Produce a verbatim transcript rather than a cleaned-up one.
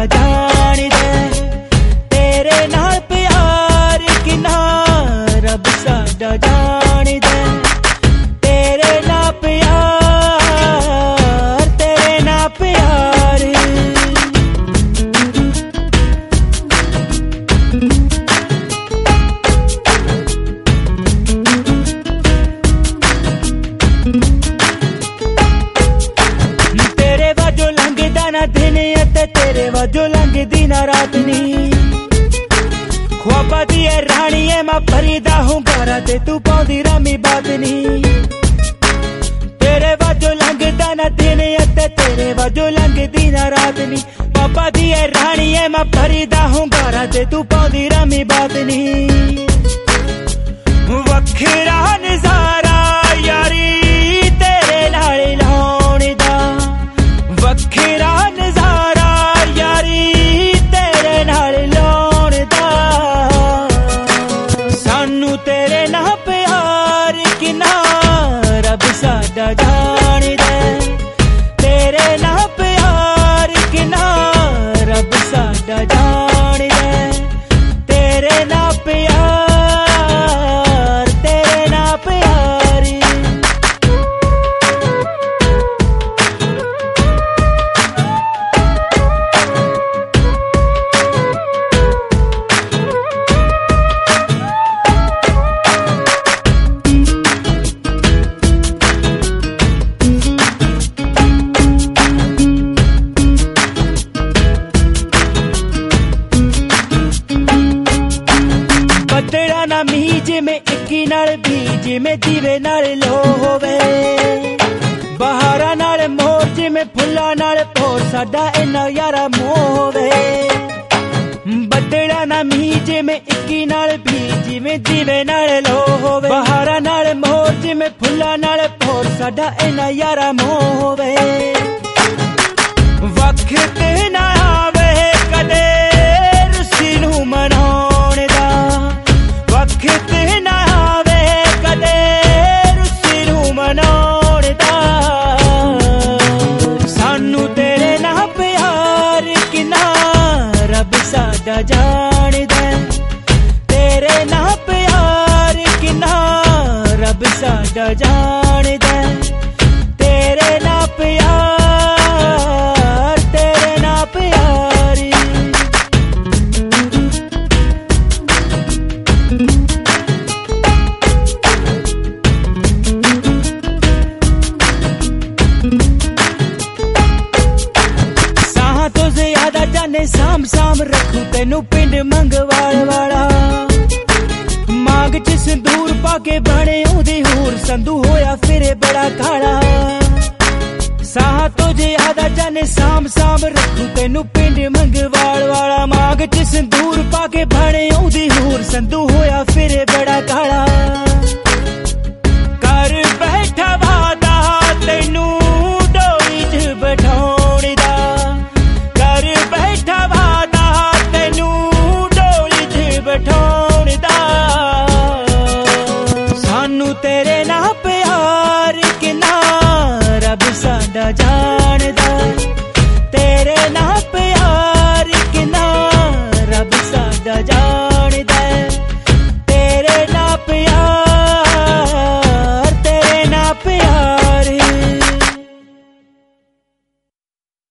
जानिदा तेरे नाल प्यार किन्ना रब साडा जानिदा तेरे नाल प्यार तेरे नाल प्यार तेरे वाजो लंघदा ना दिन ते तेरे वाजो लंघदी ना रात नी ख्वाबा दी रानी है मैं फरीदा हूँ गारा ते तू पाउंदी रामी बात नी तेरे वाजो लंघदा ना दिन ते तेरे वाजो लंघदी ना रात नी पापा दी रानी है मैं फरीदा हूँ गारा ते तू पाउंदी रामी बात नी वखरा नजारा यारी तेरे नाल लाउण दा वखरा नजारा यारी तेरे नाल लाउण दा सानू तेरे नाल प्यार किन्ना रब साडा जानिदा तेरे नाल प्यार किन्ना रब साडा जानिदा तेरे नाल प्यार तेरे नाल प्यार बदला ना मीह जिमें इक्की नाल बीह जिमें दीवे नाल लो होवे बहारा नाल मोर जिमें फुल्ला नाल भोर साडा इन्ना यारा मोह होवे बदला ना मीह जिमें इक्की नाल बीह जिमें दीवे नाल लो होवे बहारा नाल मोर जिमें फुल्ला नाल भोर साडा इन्ना यारा मोह होवे वक्त ना आवे कदे रुसी नू मनाउण दा वक्त ना आवे कदे रुसी नू मनाउण दा सानू तेरे नाल प्यार किन्ना रब साडा जानिदा तेरे नाल प्यार किन्ना रब साडा जानिदा तेरे नाल प्यार तेरे नाल प्यार साहां तो ज्यादा जाने साम साम रखूं तेनू पिंड मंगवाल वाला मांग च संदूर पाके बने ओदी हूर संधू होया फिरे बड़ा काला साहां तो ज्यादा जाने साम साम रखूं तेनू पिंड मंगवाल वाला मांग च संदूर पाके बने ओदी हूर संधू होया फिरे बड़ा काला कर बैठा वादा तेनू डोली च बिठाउण दा कर बैठा वादा तेनू डोली च बिठाउण दा सानू तेरे